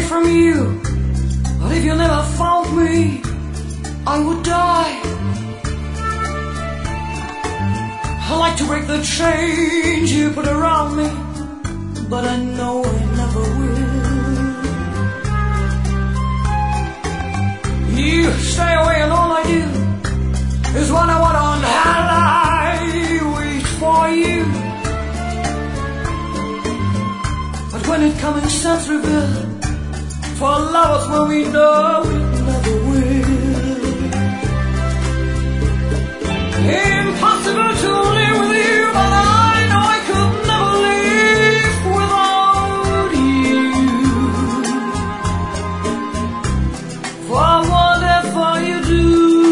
from you, but if you never found me, I would die. I like to break the chains you put around me, but I know I never will. You stay away and all I do is wonder what on hell I wait for you. But when it comes and starts revealed, for lovers when we know it never will. Impossible to live with you, but I know I could never live without you. For whatever you do,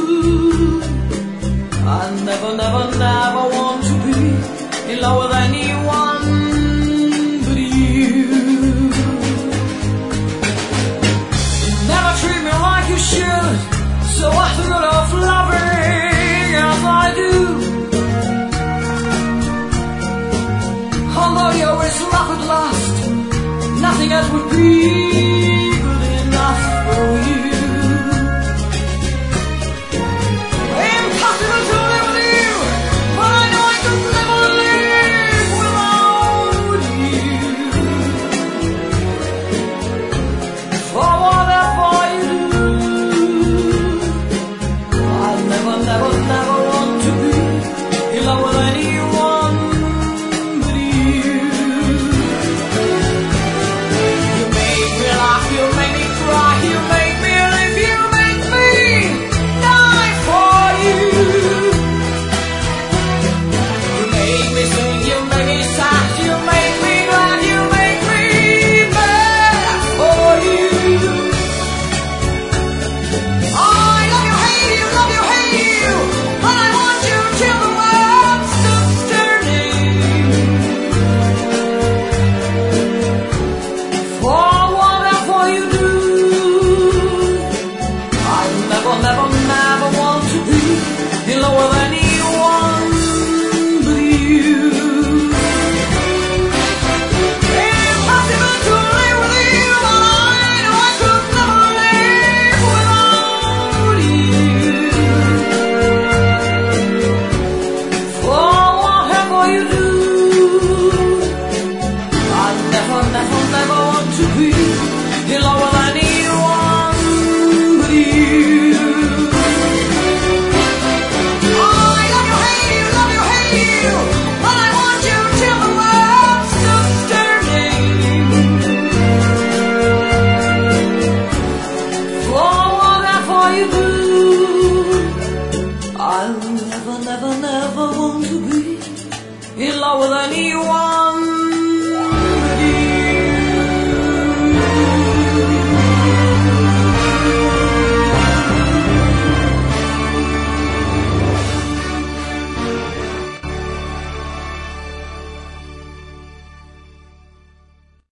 I never, never, never want to be in love with anyone but you. Never treat me like you should, so I thought of loving as I do. Although you always laugh at last, nothing else would be